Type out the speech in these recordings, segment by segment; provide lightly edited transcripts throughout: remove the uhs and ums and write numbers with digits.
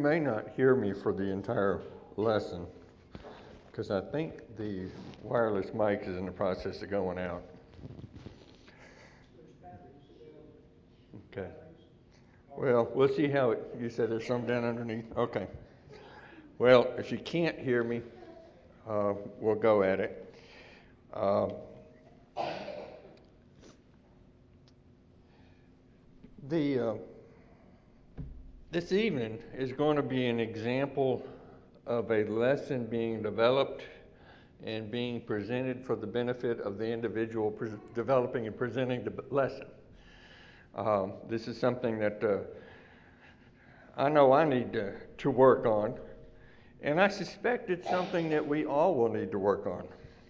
may not hear me for the entire lesson because I think the wireless mic is in the process of going out. Okay. Well, we'll see how you said there's some down underneath? Okay. Well, if you can't hear me, we'll go at it. This evening is going to be an example of a lesson being developed and being presented for the benefit of the individual developing and presenting the lesson. This is something that I know I need to work on, and I suspect it's something that we all will need to work on.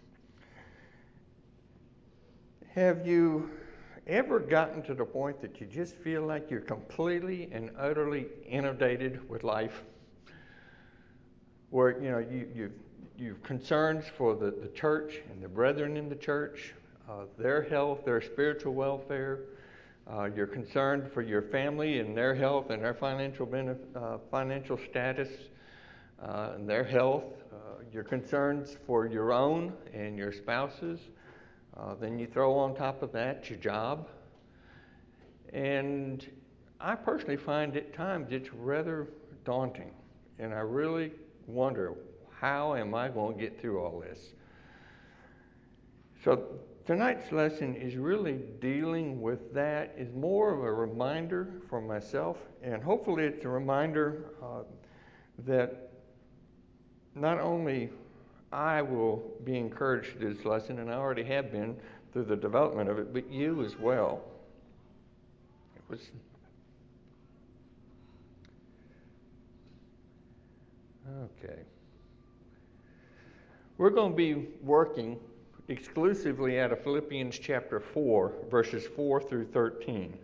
Have you ever gotten to the point that you just feel like you're completely and utterly inundated with life? Where, you've concerns for the church and the brethren in the church, their health, their spiritual welfare. You're concerned for your family and their health and their financial status and their health. Your concerns for your own and your spouse's. Then you throw on top of that your job. And I personally find at times it's rather daunting. And I really wonder, how am I going to get through all this? So tonight's lesson is really dealing with that. It's more of a reminder for myself, and hopefully it's a reminder that not only I will be encouraged through this lesson, and I already have been through the development of it, but you as well. Okay. We're going to be working exclusively out of Philippians chapter 4, verses 4 through 13.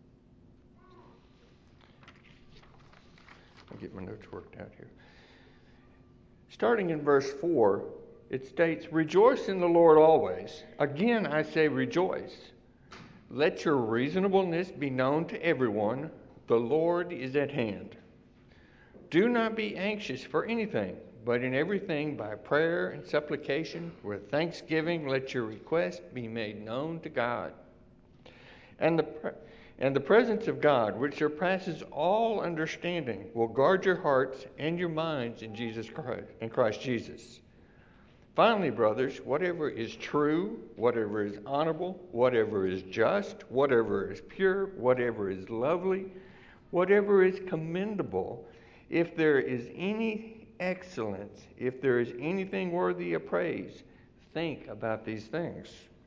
I'll get my notes worked out here. Starting in verse 4, it states, "Rejoice in the Lord always. Again I say rejoice. Let your reasonableness be known to everyone. The Lord is at hand. Do not be anxious for anything, but in everything by prayer and supplication with thanksgiving let your requests be made known to God. And the presence of God, which surpasses all understanding, will guard your hearts and your minds in Christ Jesus. Finally, brothers, whatever is true, whatever is honorable, whatever is just, whatever is pure, whatever is lovely, whatever is commendable, if there is any excellence, if there is anything worthy of praise, think about these things."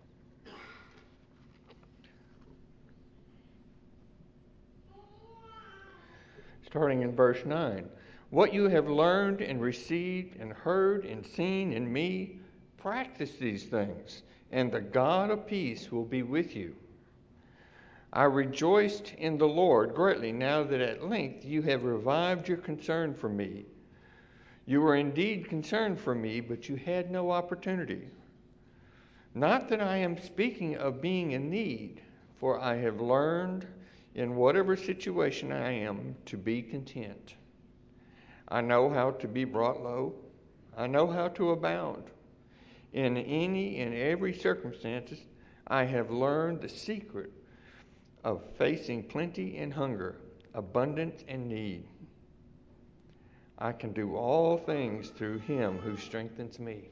Starting in verse 9. "What you have learned and received and heard and seen in me, practice these things, and the God of peace will be with you. I rejoiced in the Lord greatly now that at length you have revived your concern for me. You were indeed concerned for me, but you had no opportunity. Not that I am speaking of being in need, for I have learned in whatever situation I am to be content. I know how to be brought low. I know how to abound. In any and every circumstances, I have learned the secret of facing plenty and hunger, abundance and need. I can do all things through him who strengthens me."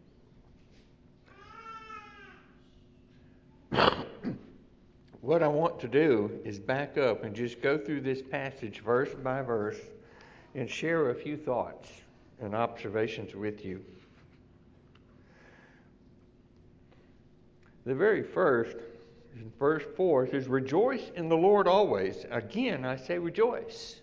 What I want to do is back up and just go through this passage verse by verse and share a few thoughts and observations with you. The very first, in verse 4, says, "Rejoice in the Lord always. Again, I say rejoice."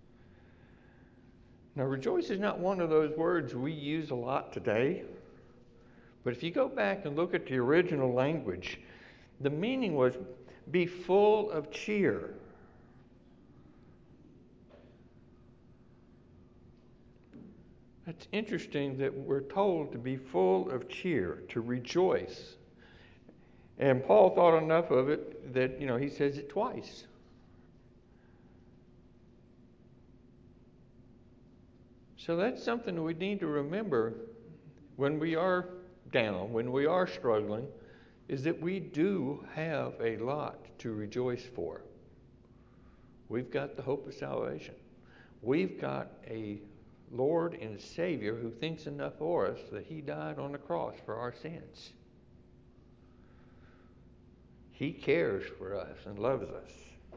Now, rejoice is not one of those words we use a lot today. But if you go back and look at the original language, the meaning was be full of cheer. It's interesting that we're told to be full of cheer, to rejoice. And Paul thought enough of it that, he says it twice. So that's something we need to remember when we are down, when we are struggling, is that we do have a lot to rejoice for. We've got the hope of salvation. We've got a Lord and Savior who thinks enough for us that He died on the cross for our sins. He cares for us and loves us.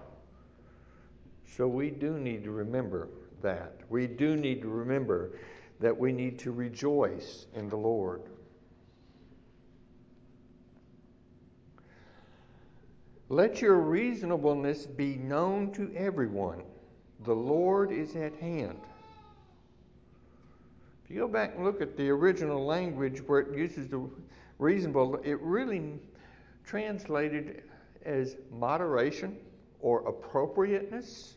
So we do need to remember that. We do need to remember that we need to rejoice in the Lord. Let your reasonableness be known to everyone. The Lord is at hand. If you go back and look at the original language where it uses the reasonable, it really translated as moderation or appropriateness.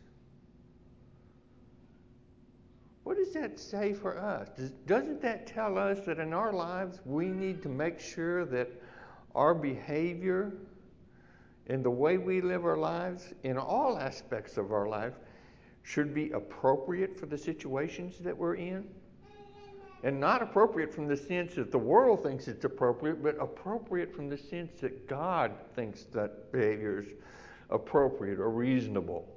What does that say for us? Doesn't that tell us that in our lives we need to make sure that our behavior and the way we live our lives in all aspects of our life should be appropriate for the situations that we're in? And not appropriate from the sense that the world thinks it's appropriate, but appropriate from the sense that God thinks that behavior is appropriate or reasonable.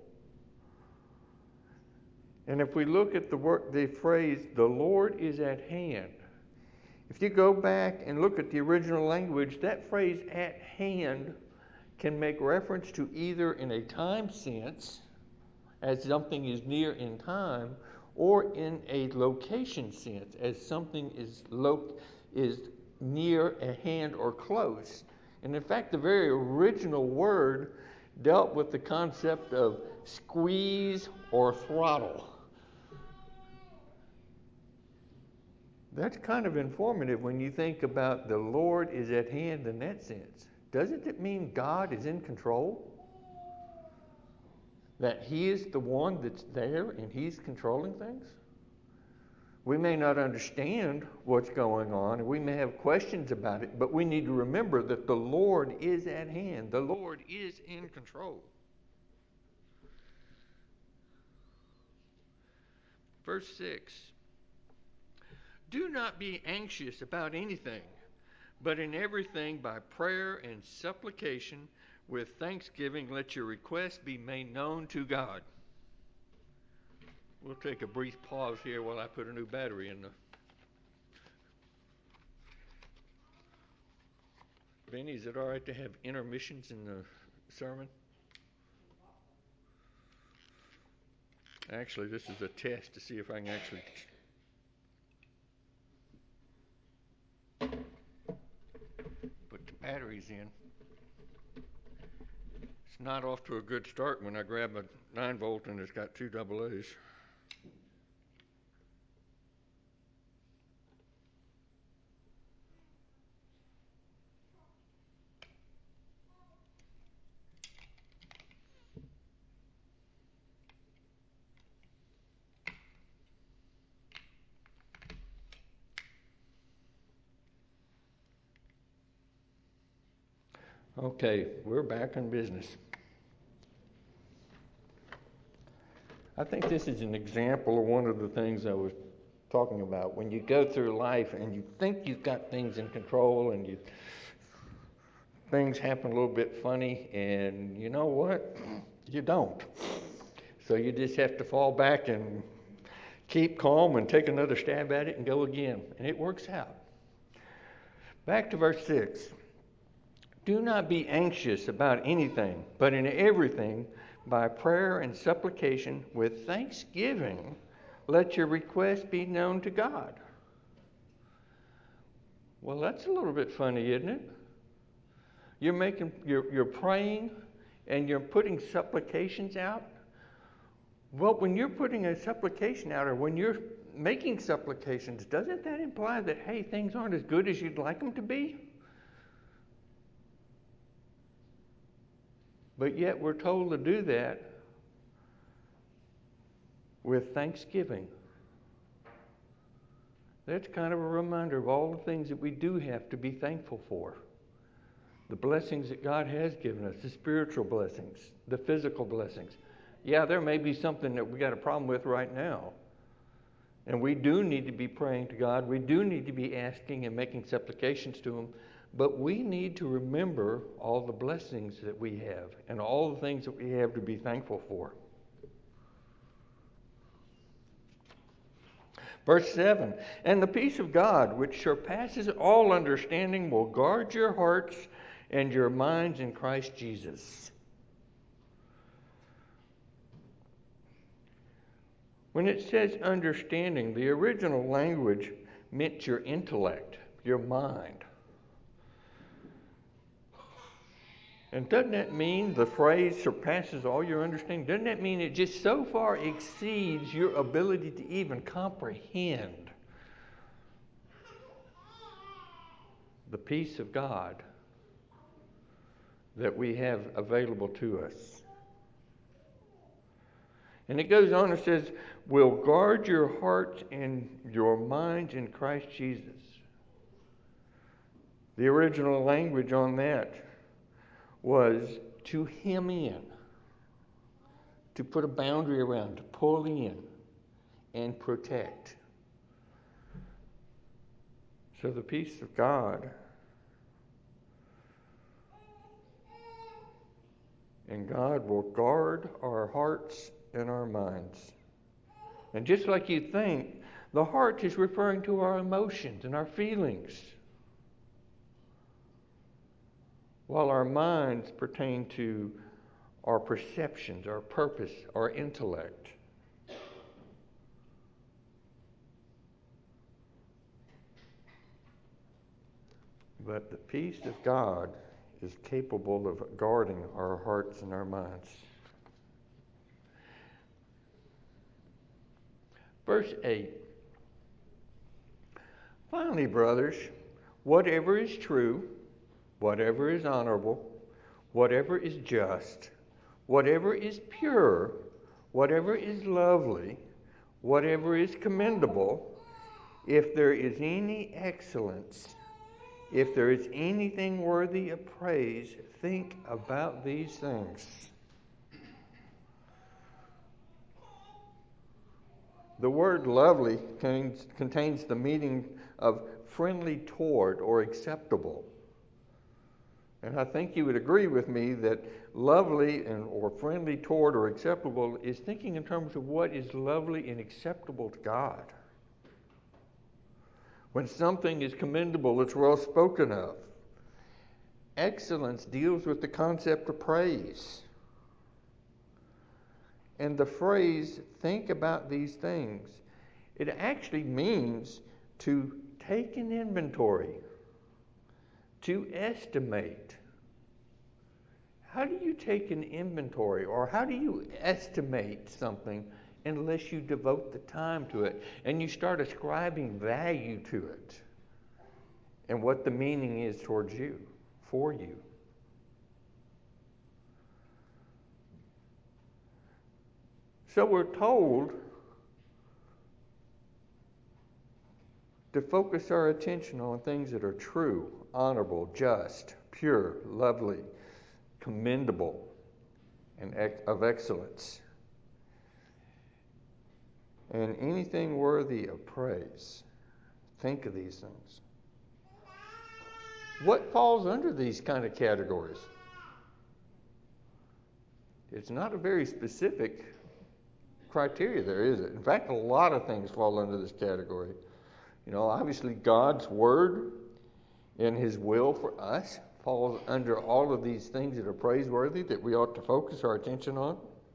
And if we look at the phrase, the Lord is at hand, if you go back and look at the original language, that phrase at hand can make reference to either in a time sense, as something is near in time, or in a location sense, as something is near at hand or close. And in fact, the very original word dealt with the concept of squeeze or throttle. That's kind of informative when you think about the Lord is at hand in that sense. Doesn't it mean God is in control? That He is the one that's there and He's controlling things? We may not understand what's going on, and we may have questions about it, but we need to remember that the Lord is at hand. The Lord is in control. Verse 6. Do not be anxious about anything, but in everything by prayer and supplication with thanksgiving let your requests be made known to God. We'll take a brief pause here while I put a new battery in the... Benny, is it all right to have intermissions in the sermon? Actually, this is a test to see if I can actually... put the batteries in. It's not off to a good start when I grab a 9-volt and it's got 2 AA's. Okay, we're back in business. I think this is an example of one of the things I was talking about. When you go through life and you think you've got things in control and things happen a little bit funny, and you know what? You don't. So you just have to fall back and keep calm and take another stab at it and go again. And it works out. Back to verse 6. Do not be anxious about anything, but in everything, by prayer and supplication, with thanksgiving, let your requests be known to God. Well, that's a little bit funny, isn't it? You're praying and you're putting supplications out. Well, when you're putting a supplication out, or when you're making supplications, doesn't that imply that, hey, things aren't as good as you'd like them to be? But yet we're told to do that with thanksgiving. That's kind of a reminder of all the things that we do have to be thankful for. The blessings that God has given us, the spiritual blessings, the physical blessings. Yeah, there may be something that we got a problem with right now. And we do need to be praying to God. We do need to be asking and making supplications to Him. But we need to remember all the blessings that we have and all the things that we have to be thankful for. Verse 7, and the peace of God, which surpasses all understanding, will guard your hearts and your minds in Christ Jesus. When it says understanding, the original language meant your intellect, your mind. And doesn't that mean the phrase surpasses all your understanding? Doesn't that mean it just so far exceeds your ability to even comprehend the peace of God that we have available to us? And it goes on and says, will guard your hearts and your minds in Christ Jesus. The original language on that was to hem in, to put a boundary around, to pull in and protect. So the peace of God and God will guard our hearts and our minds. And just like you think, the heart is referring to our emotions and our feelings, while our minds pertain to our perceptions, our purpose, our intellect. But the peace of God is capable of guarding our hearts and our minds. Verse 8. Finally, brothers, whatever is true, whatever is honorable, whatever is just, whatever is pure, whatever is lovely, whatever is commendable, if there is any excellence, if there is anything worthy of praise, think about these things. The word lovely contains the meaning of friendly toward or acceptable. And I think you would agree with me that lovely or friendly toward or acceptable is thinking in terms of what is lovely and acceptable to God. When something is commendable, it's well spoken of. Excellence deals with the concept of praise. And the phrase, think about these things, it actually means to take an inventory, to estimate. How do you take an inventory, or how do you estimate something unless you devote the time to it and you start ascribing value to it and what the meaning is towards you, for you? So we're told to focus our attention on things that are true, honorable, just, pure, lovely, commendable, and of excellence. And anything worthy of praise. Think of these things. What falls under these kind of categories? It's not a very specific criteria there, is it? In fact, a lot of things fall under this category. You know, obviously God's word and His will for us falls under all of these things that are praiseworthy that we ought to focus our attention on.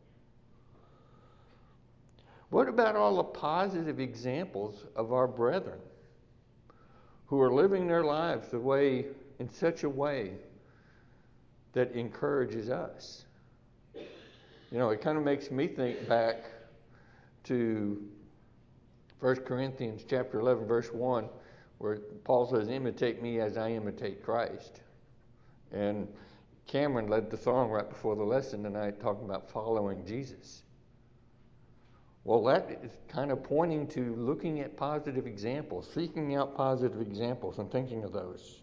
What about all the positive examples of our brethren who are living their lives in such a way that encourages us? You know, it kind of makes me think back to 1 Corinthians chapter 11, verse 1, where Paul says, imitate me as I imitate Christ. And Cameron led the song right before the lesson tonight talking about following Jesus. Well, that is kind of pointing to looking at positive examples, seeking out positive examples and thinking of those.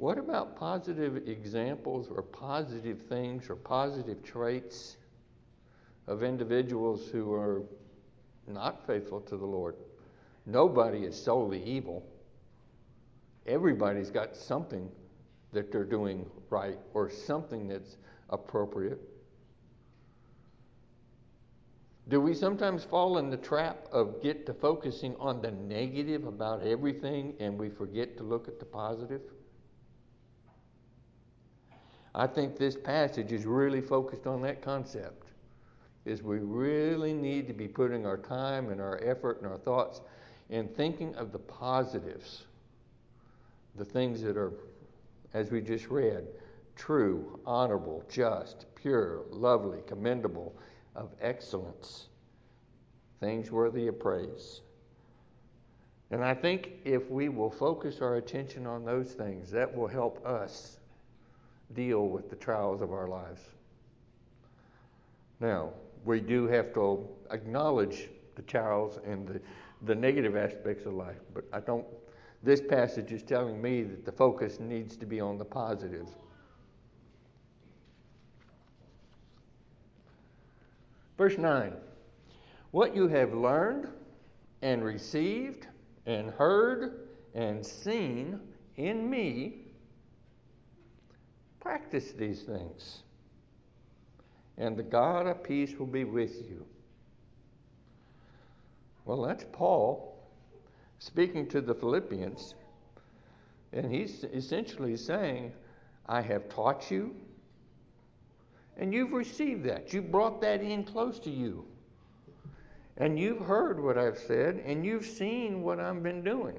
What about positive examples or positive things or positive traits of individuals who are not faithful to the Lord? Nobody is solely evil. Everybody's got something that they're doing right or something that's appropriate. Do we sometimes fall in the trap of get to focusing on the negative about everything and we forget to look at the positive? I think this passage is really focused on that concept. Is we really need to be putting our time and our effort and our thoughts in thinking of the positives. The things that are, as we just read, true, honorable, just, pure, lovely, commendable, of excellence, things worthy of praise. And I think if we will focus our attention on those things, that will help us deal with the trials of our lives. Now, we do have to acknowledge the trials and the negative aspects of life, but this passage is telling me that the focus needs to be on the positive. Verse 9, what you have learned and received and heard and seen in me, practice these things, and the God of peace will be with you. Well, that's Paul speaking to the Philippians, and he's essentially saying, I have taught you, and you've received that. You brought that in close to you. And you've heard what I've said, and you've seen what I've been doing.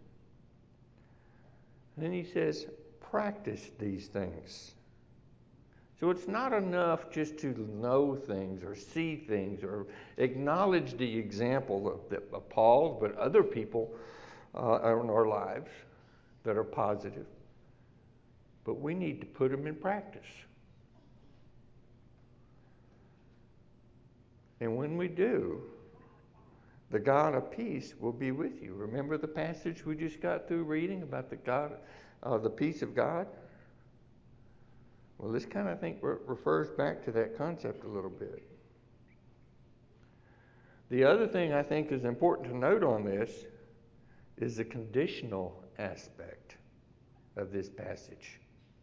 And then he says, practice these things. So it's not enough just to know things or see things or acknowledge the example of Paul, but other people in our lives that are positive. But we need to put them in practice. And when we do, the God of peace will be with you. Remember the passage we just got through reading about the peace of God? Well, this kind of thing refers back to that concept a little bit. The other thing I think is important to note on this is the conditional aspect of this passage.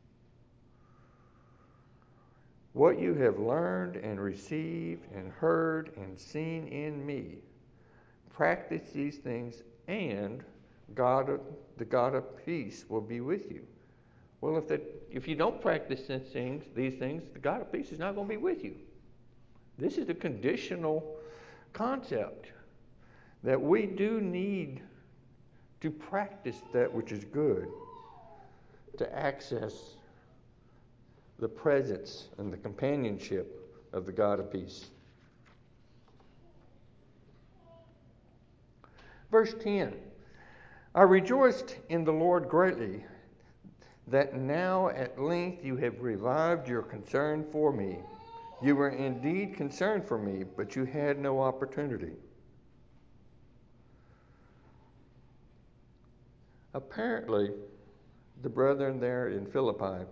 What you have learned and received and heard and seen in me, practice these things, and the God of peace will be with you. Well, if you don't practice these things, the God of peace is not going to be with you. This is a conditional concept that we do need to practice that which is good to access the presence and the companionship of the God of peace. Verse 10, I rejoiced in the Lord greatly that now at length you have revived your concern for me. You were indeed concerned for me, but you had no opportunity. Apparently, the brethren there in Philippi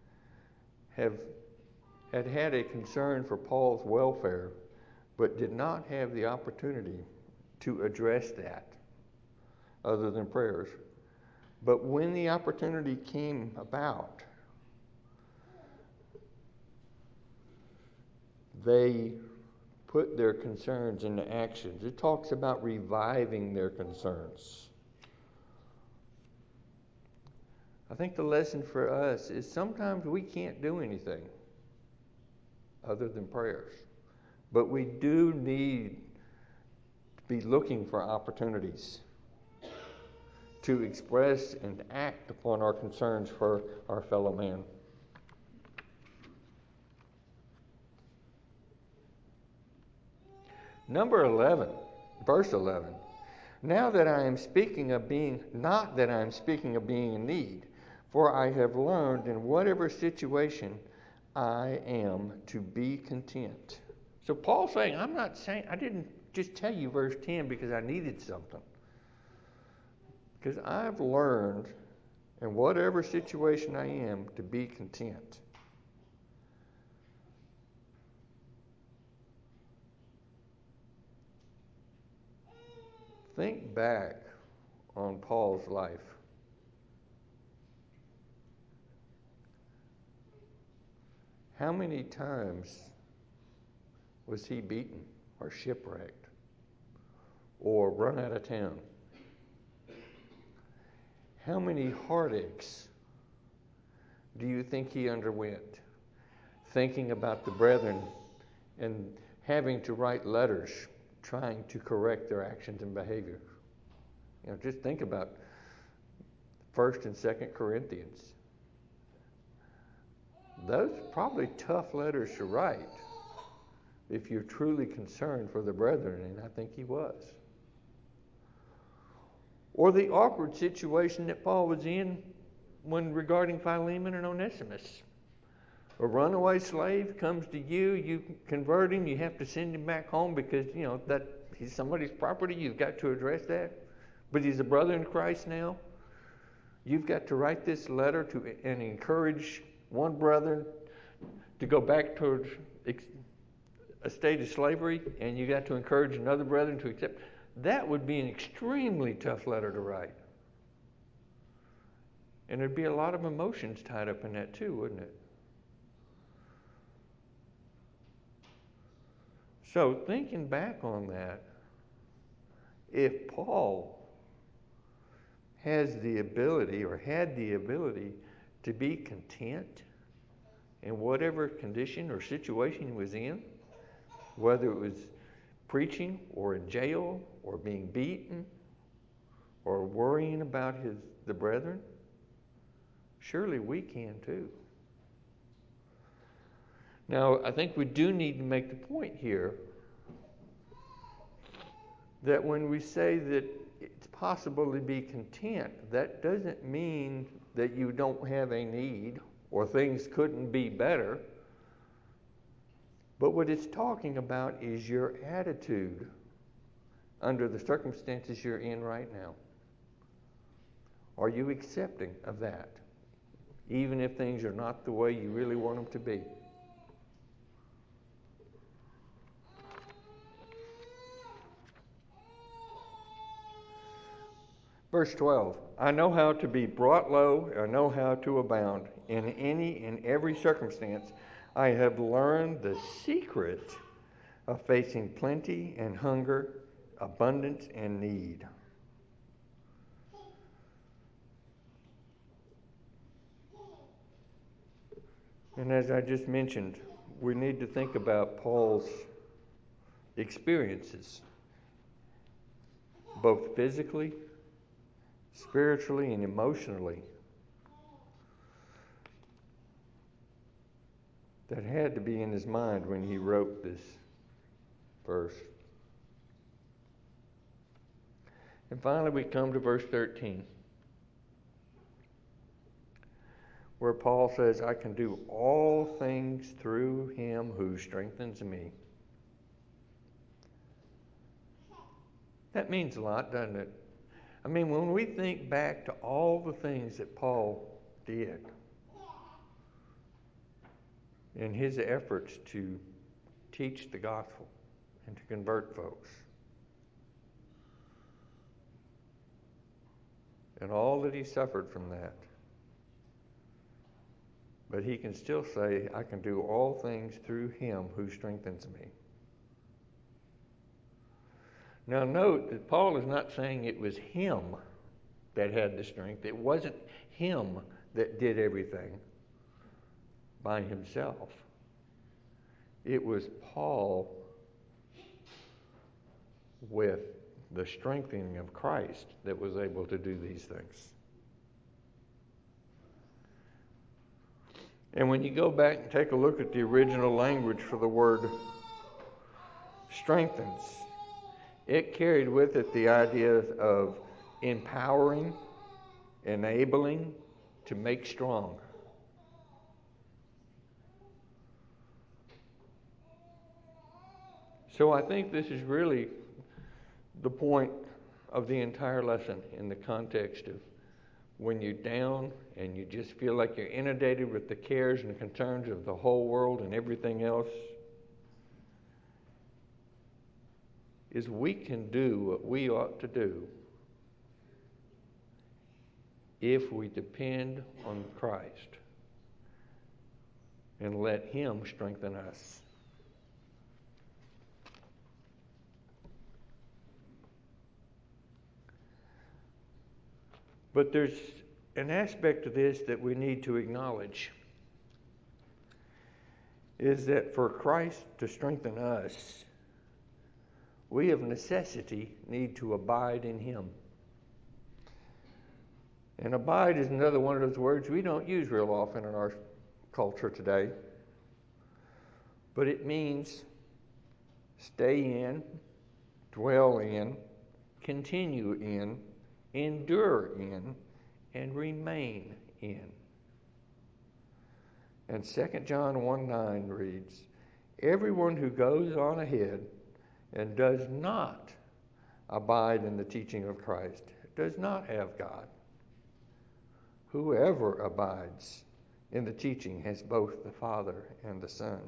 had a concern for Paul's welfare, but did not have the opportunity to address that other than prayers. But when the opportunity came about, they put their concerns into actions. It talks about reviving their concerns. I think the lesson for us is sometimes we can't do anything other than prayers. But we do need to be looking for opportunities to express and act upon our concerns for our fellow man. Number 11, verse 11. Not that I am speaking of being in need, for I have learned in whatever situation I am to be content. So Paul's saying, I didn't just tell you verse 10 because I needed something. Because I've learned in whatever situation I am, to be content. Think back on Paul's life. How many times was he beaten or shipwrecked or run out of town? How many heartaches do you think he underwent thinking about the brethren and having to write letters trying to correct their actions and behavior? Just think about 1st and 2nd Corinthians. Those are probably tough letters to write if you're truly concerned for the brethren, and I think he was. Or the awkward situation that Paul was in when regarding Philemon and Onesimus. A runaway slave comes to you, you convert him, you have to send him back home because, that he's somebody's property, you've got to address that. But he's a brother in Christ now. You've got to write this letter and encourage one brother to go back towards a state of slavery, and you got to encourage another brother to accept. That would be an extremely tough letter to write. And there'd be a lot of emotions tied up in that too, wouldn't it? So thinking back on that, if Paul has the ability or had the ability to be content in whatever condition or situation he was in, whether it was preaching or in jail or being beaten or worrying about the brethren, surely we can too. Now, I think we do need to make the point here that when we say that it's possible to be content, that doesn't mean that you don't have a need or things couldn't be better. But what it's talking about is your attitude under the circumstances you're in right now. Are you accepting of that, even if things are not the way you really want them to be? Verse 12, I know how to be brought low, I know how to abound. In any and every circumstance, I have learned the secret of facing plenty and hunger, abundance and need. And as I just mentioned, we need to think about Paul's experiences, both physically, spiritually, and emotionally, that had to be in his mind when he wrote this verse. And finally, we come to verse 13, where Paul says, I can do all things through him who strengthens me. That means a lot, doesn't it? I mean, when we think back to all the things that Paul did in his efforts to teach the gospel and to convert folks, and all that he suffered from that, but he can still say, I can do all things through him who strengthens me. Now note that Paul is not saying it was him that had the strength. It wasn't him that did everything by himself. It was Paul with the strengthening of Christ that was able to do these things. And when you go back and take a look at the original language for the word strengthens, it carried with it the idea of empowering, enabling, to make strong. So I think this is really the point of the entire lesson in the context of when you're down and you just feel like you're inundated with the cares and concerns of the whole world and everything else, is we can do what we ought to do if we depend on Christ and let Him strengthen us. But there's an aspect of this that we need to acknowledge, is that for Christ to strengthen us, we of necessity need to abide in Him. And abide is another one of those words we don't use real often in our culture today. But it means stay in, dwell in, continue in, endure in, and remain in. And 2 John 1:9 reads, "Everyone who goes on ahead and does not abide in the teaching of Christ does not have God. Whoever abides in the teaching has both the Father and the Son."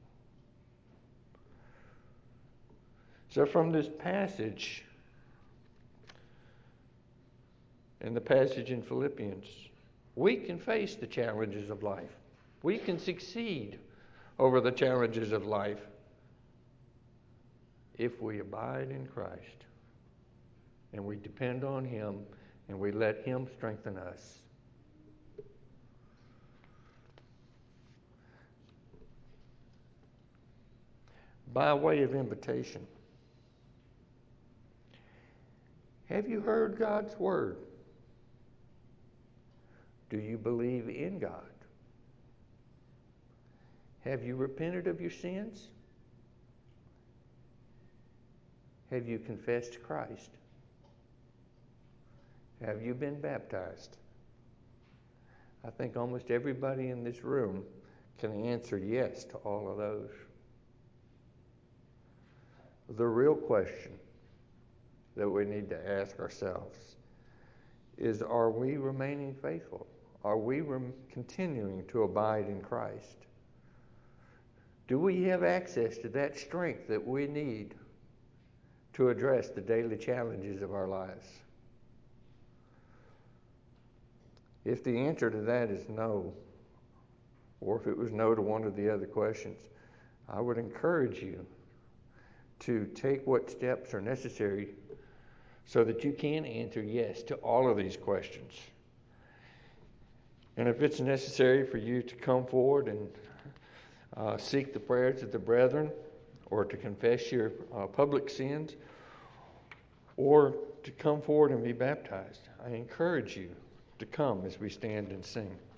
So from this passage, and the passage in Philippians, we can face the challenges of life. We can succeed over the challenges of life if we abide in Christ and we depend on Him and we let Him strengthen us. By way of invitation, have you heard God's word? Do you believe in God? Have you repented of your sins? Have you confessed Christ? Have you been baptized? I think almost everybody in this room can answer yes to all of those. The real question that we need to ask ourselves is, are we remaining faithful? Are we continuing to abide in Christ? Do we have access to that strength that we need to address the daily challenges of our lives? If the answer to that is no, or if it was no to one of the other questions, I would encourage you to take what steps are necessary so that you can answer yes to all of these questions. And if it's necessary for you to come forward and seek the prayers of the brethren, or to confess your public sins, or to come forward and be baptized, I encourage you to come as we stand and sing.